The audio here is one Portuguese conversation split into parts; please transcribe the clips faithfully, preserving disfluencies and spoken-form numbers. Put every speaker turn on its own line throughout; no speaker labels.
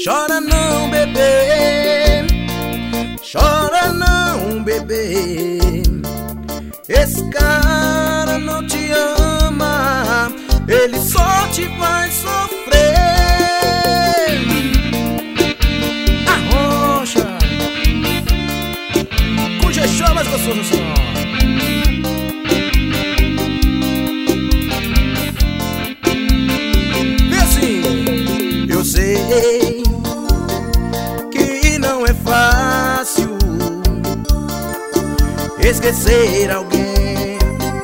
Chora não, bebê, chora não, bebê. Esse cara não te ama, ele só te faz sofrer. Arrocha com jejum mais gostoso, senhor. Vê assim, eu sei que não é fácil esquecer alguém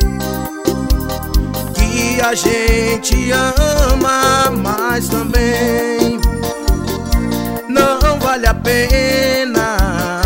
que a gente ama, mas também não vale a pena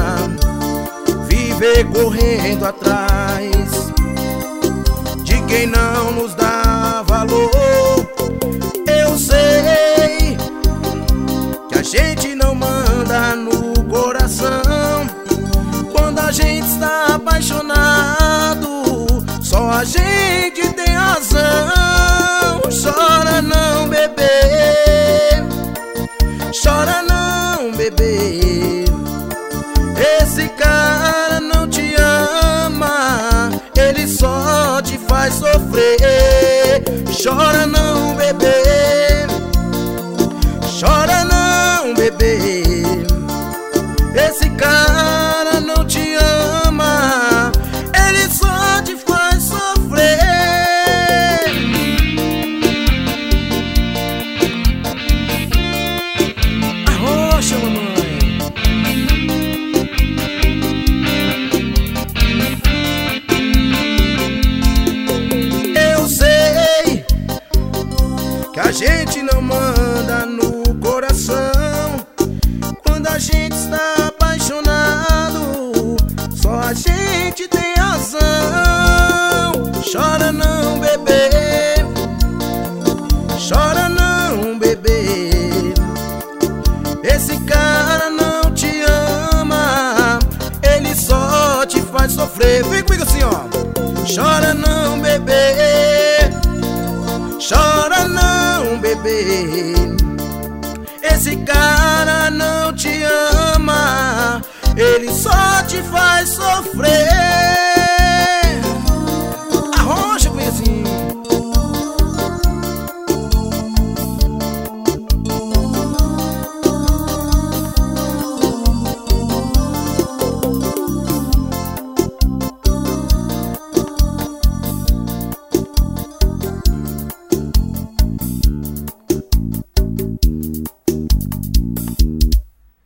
viver correndo atrás de quem não nos dá valor. Eu sei que a gente não manda no coração quando a gente está apaixonado, só a gente tem razão. Chora não, bebê, chora não, bebê. Esse cara não te ama, ele só te faz sofrer. Chora não, bebê, chora não, bebê. Esse cara não te ama, ele só te faz sofrer. Arrocha, mamãe. Eu sei que a gente não manda no coração quando a gente está apaixonado, só a gente tem razão. Chora não, bebê, chora não, bebê. Esse cara não te ama, ele só te faz sofrer. Vem comigo assim, ó. Chora não, bebê, chora não, bebê. Esse cara não te ama, ele só te faz sofrer.